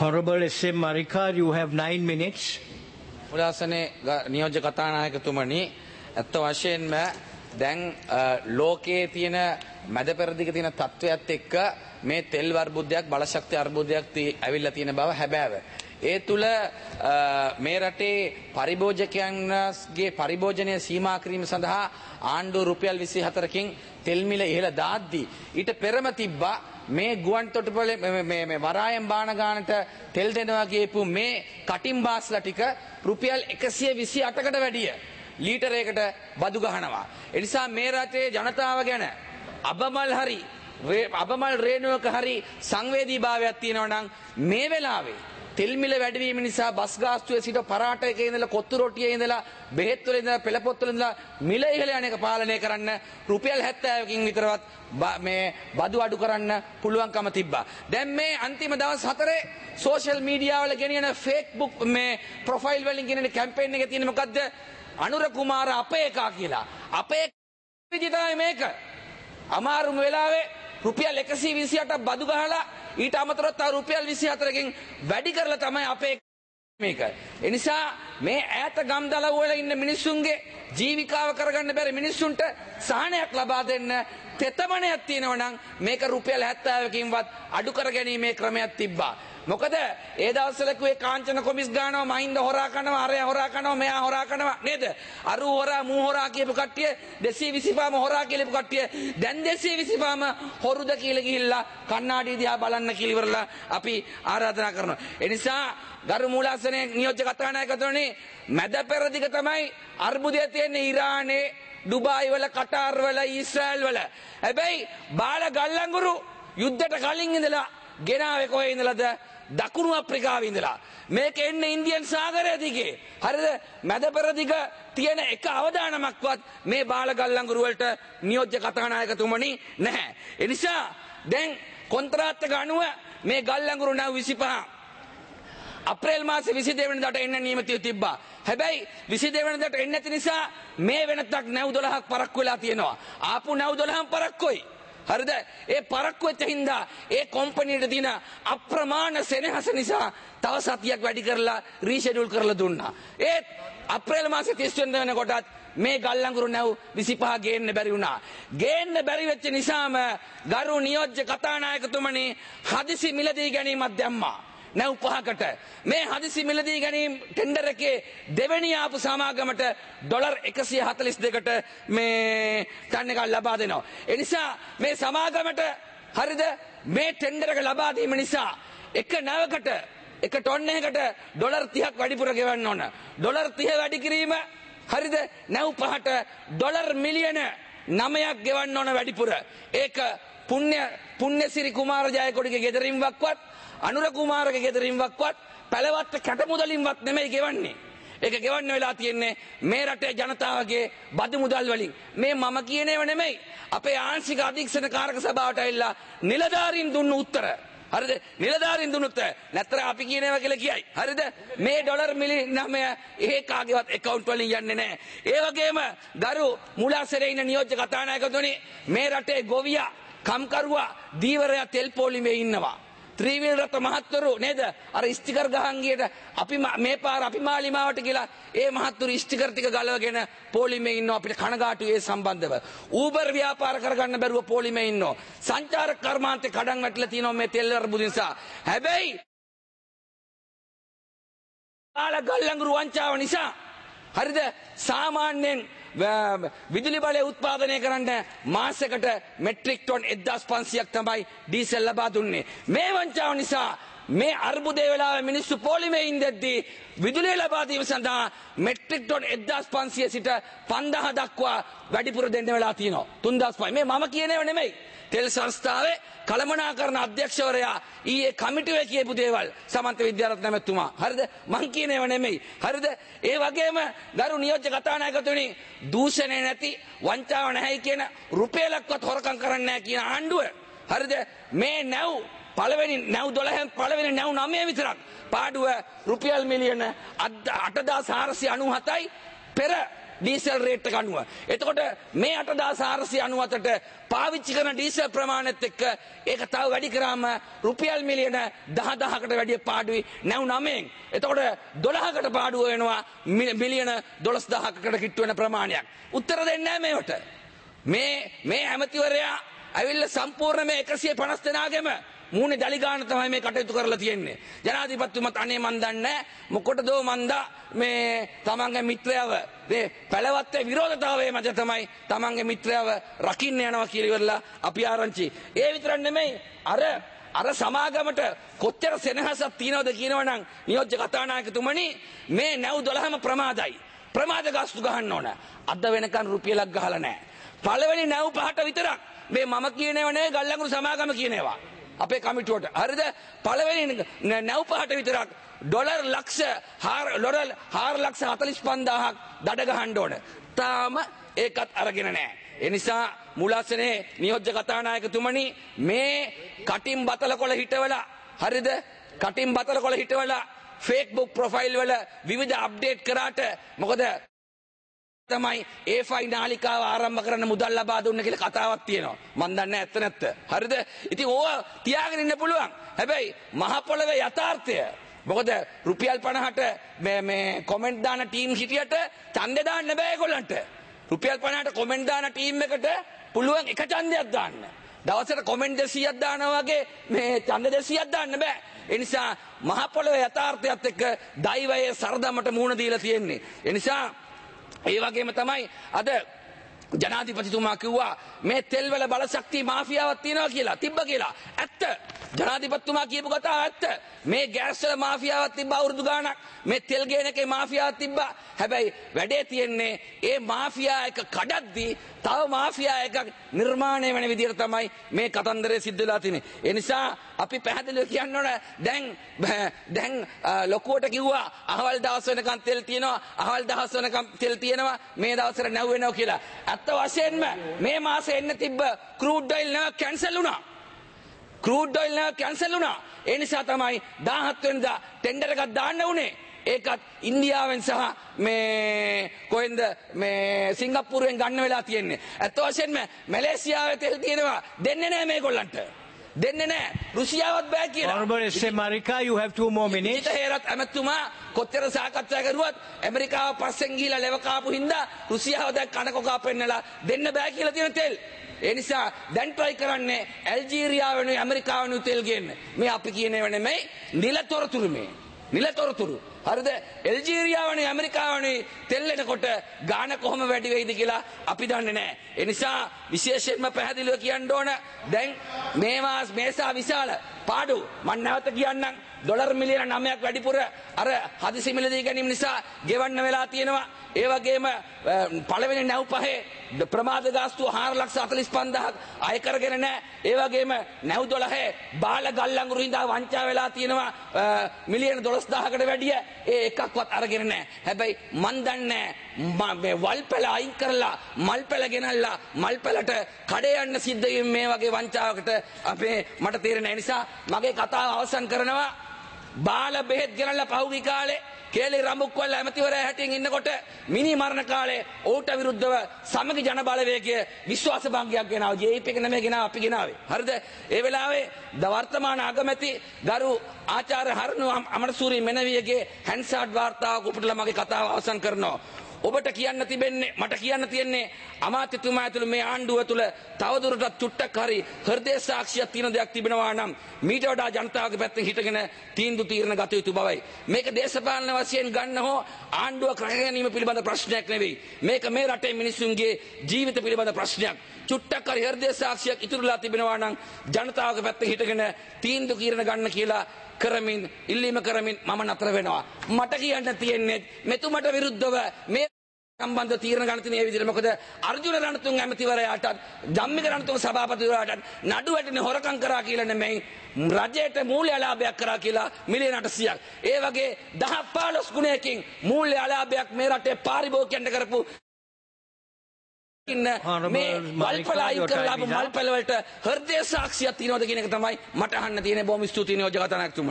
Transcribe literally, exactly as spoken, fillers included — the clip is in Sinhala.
Honorable S M Marika, you have nine minutes. මුලාසනේ නියෝජ්‍ය කතානායකතුමනි, ඇත්ත වශයෙන්ම දැන් ලෝකයේ තියෙන මැද පෙරදිග තියෙන තත්ත්වයක් එක්ක මේ තෙල් අර්බුදයක් බලශක්ති අර්බුදයක් ඇවිල්ලා තියෙන බව හැබෑව. ඒ තුල මේ රටේ පරිභෝජකයන්ගේ පරිභෝජනය සීමා කිරීම සඳහා ආණ්ඩුව රුපියල් විසි හතරකින් තෙල් මිල ඉහළ දාද්දී ඊට පෙරම තිබ්බා මේ ගුවන් තොටුපළේ මේ මේ වරායම් බාන ගානට තෙල් දෙනවා කියපු මේ කටින් බාස්ලා ටික රුපියල් එකසිය විසි අටකට වැඩිය ලීටරයකට බදු ගහනවා. ඒ නිසා මේ රටේ ජනතාව ගැන අබමල් හරි අබමල් රේණුවක හරි සංවේදීභාවයක් තියෙනවා නම් මේ වෙලාවේ තෙල් මිල වැඩිවීම නිසා බස් ගාස්තුවේ සිට පරාටයක ඉඳලා කොත්තු රොටියේ ඉඳලා බෙහෙත් වල ඉඳලා පෙළපොත් වල ඉඳලා මිල ඉහළ යන එක පාලනය කරන්න රුපියල් හැත්තෑවකින් විතරවත් මේ බදු අඩු කරන්න පුළුවන්කම තිබ්බා. දැන් මේ අන්තිම දවස් හතරේ සෝෂල් මීඩියා වල ගෙනියන ෆේක්බුක් මේ ප්‍රොෆයිල් වලින් ගෙනියන කැම්පේන් එකේ තියෙන මොකද්ද? අනුර කුමාර අපේ එකා කියලා. අපේ විදිහටයි මේක. අමාරුම වෙලාවේ රුපියල් එකසිය විසි අටක් බදු ගහලා ඊට අමතරව තව රුපියල් විසි හතරකින් වැඩි කරලා තමයි අපේ මේක. ඒ නිසා මේ ඈත ගම්දලව් වල ඉන්න මිනිස්සුන්ගේ ජීවිකාව කරගන්න බැරි මිනිස්සුන්ට සහනයක් ලබා දෙන්න තෙතමනයක් තියෙනවා නම් මේක රුපියල් හැත්තෑවකින්වත් අඩු කර ගැනීමේ ක්‍රමයක් තිබ්බා. මොකද ඒ දවස්වල කිව්වේ කාංචන කොමිස් ගන්නවා, මහින්ද හොරා කරනවා, අරය හොරා කරනවා, මෙයා හොරා කරනවා නේද? අරු හොරා මූ හොරා කියපු කට්ටිය දෙසිය විසිපහම හොරා කියලාපු කට්ටිය දැන් දෙසිය විසිපහම හොරුද කියලා ගිහිල්ලා කන්නාඩි දිහා බලන්න කියලා ඉවරලා අපි ආරාධනා කරනවා. ඒ නිසා ගරු මූලාසනයේ නියෝජ්‍ය කතානායකතුමනි, මැද පෙරදිග තමයි අර්බුදය තියෙන්නේ ඉරානේ, ඩුබායි වල, කටාර් වල, ඊශ්‍රායල් වල. හැබැයි බාල ගල්ලංගුරු යුද්ධයට කලින් ඉඳලා ගෙනාවේ කොහේ ඉඳලාද? දකුණු අප්‍රිකාවේ ඉඳලා. මේක එන්නේ ඉන්දියන් සාගරය දිගේ. හරිද? මැද පෙරදිග තියෙන එක අවදානමක්වත් මේ බාල ගල්ලංගුරු වලට නියෝජ්‍ය කතානායකතුමනි නැහැ. ඒ නිසා දැන් කොන්ත්‍රාත් එක අනුව මේ ගල්ලංගුරු නැව් විසිපහ අප්‍රේල් මාසේ විසි දෙක වෙනිදාට එන්න නියමිතව තිබ්බා. හැබැයි විසි දෙක වෙනිදාට එන්නේ නැති නිසා මේ වෙනතක් නැව් දොළහක් පරක්කු වෙලා තියෙනවා. ආපු නැව් දොළහම පරක්කුයි. හරිද? ඒ පරක්කු වෙච්ච හින්දා ඒ කම්පැනිට දින අප්‍රමාණ සෙනෙහස නිසා තව සතියක් වැඩි කරලා රීෂෙඩියුල් කරලා දුන්නා. ඒත් අප්‍රේල් මාසේ තිස් වෙනිදා වෙනකොටත් මේ ගල්ලංගුරු නැව් විසිපහ ගේන්න බැරි වුණා. ගේන්න බැරි වෙච්ච නිසාම ගරු නියෝජ්‍ය කතානායකතුමනි හදිසි මිලදී ගැනීමක් දැම්මා. නැව් පහකට මේ හදිසි මිලදී ගැනීම ටෙන්ඩර් එකේ දෙවෙනි ආපු සමාගමට ඩොලර් එකසිය හතළිස් දෙකට මේ ටන් එකක් ලබා දෙනවා. ඒ නිසා මේ සමාගමට හරිද මේ ටෙන්ඩර් එක ලබා දීම නිසා එක නැවකට එක ටොන් එකකට ඩොලර් තිහක් වැඩිපුර ගෙවන්න ඕන. ඩොලර් තිහ වැඩි කිරීම හරිද නැව් පහට ඩොලර් මිලියන නවයක් ගෙවන්න ඕන වැඩිපුර. ඒක පුණ්‍ය පුණ්‍යසිරි කුමාර ජයකොඩිගේ ගෙදරින්වක්වත් අනුර කුමාරගේ ගෙදරින්වක්වත් පැලවත්ත කැට මුදලින්වත් නෙමෙයි ගෙවන්නේ. ඒක ගෙවන්න වෙලා තියෙන්නේ මේ රටේ ජනතාවගේ බදු මුදල් වලින්. මේ මම කියන ඒවා නෙමෙයි. අපේ ආංශික අධීක්ෂණ කාරක සභාවට ඇවිල්ලා නිලධාරීන් දුන්න උත්තර. හරිද? නිලධාරීන් දුන්න උත්තර. නැත්නම් අපි කියන ඒවා කියලා කියයි. හරිද? මේ ඩොලර් මිලියන නවය ඒ කාගේවත් account වලින් යන්නේ නැහැ. ඒ වගේම ගරු මුලාසරේ ඉන්න නියෝජ්‍ය කතානායකතුමනි, මේ රටේ ගොවියා, කම්කරුවා, දීවරයා තෙල් පොලිමේ ඉන්නවා. ත්‍රිවිල් රත මහත්වරු නේද? අර ස්ටිකර් ගහන් ගියට අපි මේ පාර අපි මාලිමාවට ගිහලා ඒ මහත්වරු ස්ටිකර් ටික ගලවගෙන පොලිමේ ඉන්නවා. අපිට කනගාටුයි ඒ සම්බන්ධව. ඌබර් ව්‍යාපාර කරගන්න බැරුව පොලිමේ ඉන්නවා. සංචාරක කර්මාන්තේ කඩන් වැටලා තියෙනවා මේ තෙල් අර්බුද නිසා. හැබැයි ආල ගල්ලංගුරු වංචාව නිසා හරිද? සාමාන්‍යයෙන් විදුලි බලය උත්පාදනය කරන්න මාසයකට මෙට්‍රික් ටොන් එක්දාස් පන්සියයක් තමයි ඩීසල් ලබා දුන්නේ. මේ වංචාව නිසා මේ අර්බුදේ වෙලාවේ මිනිස්සු පොලිමේ ඉඳද්දී විදුලිය ලබා දීම සඳහා මෙට්‍රික් ටොන් එක්දාස් පන්සිය සිට පන්දාහ දක්වා වැඩිපුර දෙන්න වෙලා තියෙනවා. තුන්දාස් පහයි. මේ මම කියන ඒවා නෙමෙයි. තෙල් සංස්ථාවේ කළමනාකරණ අධ්‍යක්ෂවරයා ඊයේ කමිටුවේ කියපු දේවල් සමන්ත විද්‍යාරත්න මැතිතුමා. හරිද? මං කියන ඒවා නෙමෙයි. හරිද? ඒ වගේම ගරු නියෝජ්‍ය කතානායකතුමනි, දූෂණය නැති, වංචාව නැහැ කියන, රුපියලක්වත් හොරකම් කරන්නේ නැහැ කියන ආණ්ඩුව. හරිද? මේ නැව් පළවෙනි නැව් දොළහෙන් පළවෙනි නැව් නවය විතරක් පාඩුව රුපියල් මිලියන අටදාස් හාරසිය අනූහතයි. පෙර ඩීසල් රේට් එක අනුව. එතකොට මේ අටදාස් හාරසිය අනූවතට පාවිච්චි කරන ඩීසල් ප්‍රමාණයත් එක්ක ඒක තව වැඩි කරාම රුපියල් මිලියන දහදහකට වැඩිය පාඩුයි නැව් නවයෙන්. එතකොට දොළහකට පාඩුව වෙනවා මිලියන දොළොස් දහකට කිට්ටු වෙන ප්‍රමාණයක්. උත්තර දෙන්නේ නැහැ මේවට. මේ මේ ඇමතිවරයා ඇවිල්ලා සම්පූර්ණ මේ එකසිය පනස් දෙනාගෙම මූණේ දලි ගන්න තමයි මේ කටයුතු කරලා තියෙන්නේ. ජනාධිපතිතුමත් අනේ මන් දන්නේ මොකටදෝ මන්දා මේ තමන්ගේ මිත්‍රයව මේ පළවත්තේ විරෝධතාවයේ මැද තමයි තමන්ගේ මිත්‍රයව රකින්න යනවා කියලා ඉවරලා අපි ආරංචි. ඒ විතරක් නෙමෙයි අර අර සමාගමට කොච්චර සෙනහසක් තියනවද කියනවනම් නියෝජ්‍ය කතානායකතුමනි මේ නැව් දොළහම ප්‍රමාදයි. ප්‍රමාද ගාස්තු ගහන්න ඕන. අද වෙනකන් රුපියලක් ගහලා නැහැ. පළවෙනි නැව් පහට විතරක් මේ මම කියනේව නෙවෙයි ගල්ලඟුරු සමාගම කියනේවා. අපේ කමිටුවට හරිද පළවෙනි නැව් පහට විතරක් ඩොලර් ලක්ෂ ඩොලර් හාර ලක්ෂ හතළිස් පන්දාහක් දඩ ගහන්න ඕන. තාම ඒකත් අරගෙන නැහැ. ඒ නිසා මුලාසනේ නියෝජ්‍ය කතානායකතුමනි මේ කටින් බතල කොළ හිටවලා හරිද කටින් බතල කොළ හිටවලා ෆේස්බුක් ප්‍රොෆයිල් වල විවිධ අප්ඩේට් කරාට මොකද තමයි ඒ ෆයි නාලිකාව ආරම්භ කරන්න මුදල් ලබා දුන්න කියලා කතාවක් තියෙනවා. මන් දන්නේ ඇත්ත නැත්ත. හරිද? ඉතින් ඕවා තියාගෙන ඉන්න පුළුවන්. හැබැයි මහ පොළවේ යථාර්ථය මොකද රුපියල් පනහට මේ මේ කොමෙන්ට් දාන ටීම් හිටියට ඡන්දෙ දාන්න බෑ ඒගොල්ලන්ට. රුපියල් පනහට කොමෙන්ට් දාන ටීම් එකට පුළුවන් එක ඡන්දයක් දාන්න. දවසට කොමෙන්ට් දෙසීයක් දානවා වගේ මේ ඡන්ද දෙසීයක් දාන්න බෑ. ඒ නිසා මහ පොළවේ යථාර්ථයත් එක්ක දෛවයේ සරදමට මුහුණ දීලා තියෙන්නේ. ඒ නිසා ඒ වගේම තමයි අද ජනාධිපතිතුමා කිව්වා මේ තෙල් වල බලශක්ති මාෆියාවක් තියෙනවා කියලා. තිබ්බ කියලා. ඇත්ත. ජනාධිපතිතුමා කියපු කතාව ඇත්ත. මේ ගෑස් වල මාෆියාවක් තිබ්බා අවුරුදු ගාණක්. මේ තෙල් ගේන එකේ මාෆියාවක් තිබ්බා. හැබැයි වැඩේ තියෙන්නේ ඒ මාෆියා එක කඩද්දී තව මාෆියා එකක් නිර්මාණය වෙන විදිහට තමයි මේ කතන්දරය සිද්ධ වෙලා තියෙන්නේ. ඒ නිසා අපි පැහැදිලිව කියන්න ඕන දැන් දැන් ලොකුවට කිව්වා අහවල් දවස් වෙනකන් තෙල් තියෙනවා අහවල් දවස් වෙනකන් තෙල් තියෙනවා මේ දවස්වල නැව් වෙනවා කියලා. ඇත්ත වශයෙන්ම මේ මාසේ එන්න තිබ්බ ක්‍රූඩ් ඔයිල් නැව කැන්සල් වුණා. ක්‍රූඩ් ඔයිල් නැව කැන්සල් වුණා. ඒ නිසා තමයි දාහත් වෙනිදා ටෙන්ඩර් එකක් දාන්න උනේ. ඒකත් ඉන්දියාවෙන් සහ මේ කොහෙන්ද මේ සිංගප්පූරුවෙන් ගන්න වෙලා තියෙන්නේ. ඇත්ත වශයෙන්ම මැලේසියාවේ තෙල් තියෙනවා දෙන්නේ නැහැ මේගොල්ලන්ට. දෙන්නේ නැහැ. රුසියාවත් බෑ කියලා. Honorable S M Marika, you have two more minutes. ඊට හේරත් ඇමතුමා කොච්චර සාකච්ඡා කරුවත් ඇමරිකාව පස්සෙන් ගිහිලා ලෙව කාපු හින්දා රුසියාව දැන් කනකොකා පෙන්නලා දෙන්න බෑ කියලා තියෙන තෙල්. ඒ නිසා දැන් try කරන්නේ ඇල්ජීරියාව වෙනුයි ඇමරිකාව වෙනුයි තෙල් ගේන්න. මේ අපි කියනේව නෙමෙයි නිලතොරතුරු මේ. නිලතොරතුරු. හරිද? ඇල්ජීරියාවනේ ඇමරිකාවනේ තෙල් එනකොට ගාන කොහොම වැඩි වෙයිද කියලා අපි දන්නේ නැහැ. ඒ නිසා විශේෂයෙන්ම පැහැදිලිව කියන්න ඕන දැන් මේ මාස මේසා විශාල පාඩු මම නැවත කියන්නම් ඩොලර් මිලියන නවයක් වැඩිපුර අර හදිසි මිලදී ගැනීම නිසා ගෙවන්න වෙලා තියෙනවා. ඒ වගේම පළවෙනි නැව් පහේ ප්‍රමාද ගාස්තුව හාර ලක්ෂ හතළිස් පන්දාහක් අය කරගෙන නැහැ. ඒ වගේම නැව් දොළහේ බාල ගල්ලංගුරු හින්දා වංචා වෙලා තියෙනවා මිලියන දොළොස් දහසකට වැඩිය. ඒ එකක්වත් අරගෙන නැහැ. හැබැයි මන් දන්නේ මේ වල්පැල අයින් කරලා මල්පැල ගෙනල්ලා මල්පැලට කඩේ යන්න සිද්ධ වීම මේ වගේ වංචාවකට අපේ මට තේරෙන නිසා මගේ කතාව අවසන් කරනවා. බාල බෙහෙත් ගෙනල්ලා පහුගිය කාලේ කේලි රඹුක්වල ඇමතිවරයා හැටියෙන් ඉන්නකොට මිනි මරණ කාලේ ඌට විරුද්ධව සමගි ජන බලවේගයේ විශ්වාස භංගයක් ගෙනාවා. ජේ පී එක නෙමෙයි ගෙනාවා අපි ගෙනාවේ. හරිද? ඒ වෙලාවේ ද වර්තමාන අගමැති ගරු ආචාර්ය හරණු අමරසූරි මෙනවියගේ හැන්සාඩ් වාර්තාවක උපුටලා මගේ කතාව අවසන් කරනවා. ඔබට කියන්න තිබෙන්නේ මට කියන්න තියෙන්නේ අමාත්‍යතුමා ඇතුළු මේ ආණ්ඩුව තුළ තවදුරටත් චුට්ටක් හරි හෘදය සාක්ෂියක් තියෙන දෙයක් තිබෙනවා නම් මීට වඩා ජනතාවගේ පැත්තෙන් හිටගෙන තීන්දුව తీරන ගත යුතු බවයි. මේක දේශපාලන වශයෙන් ගන්න හෝ ආණ්ඩුව කරගෙන ගැනීම පිළිබඳ ප්‍රශ්නයක් නෙවෙයි. මේක මේ රටේ මිනිසුන්ගේ ජීවිත පිළිබඳ ප්‍රශ්නයක්. චුට්ටක් හරි හෘදය සාක්ෂියක් ඉතුරුලා තිබෙනවා නම් ජනතාවගේ පැත්තෙන් හිටගෙන තීන්දුව తీරන ගන්න කියලා කරමින් ඉල්ලීම කරමින් මම නතර වෙනවා. මට කියන්න තියෙන්නේ මෙතුමට විරුද්ධව මේ සම්බන්ධ තීරණ ගන්න තියෙන ඒ විදිහට මොකද අර්ජුන රණතුංග ඇමතිවරයාට ධම්මික රණතුංග සභාපතිවරයාට නඩු වැටෙන හොරකම් කරා කියලා නෙමෙයි රජයට මූල්‍ය අලාභයක් කරා කියලා මිලියන අටසියයක්. ඒ වගේ දහ පහළොස් ගුණයකින් මූල්‍ය අලාභයක් මේ රටේ පාරිභෝගිකයන්ට කරපු ඉන්න මේ මල්පල අයින් කරලා මල්පල වලට හෘදය සාක්ෂියක් තියනවද කියන එක තමයි මට අහන්න තියෙන්නේ. බොහොම ස්තුතියි නියෝජ්‍ය කතානායකතුමනි.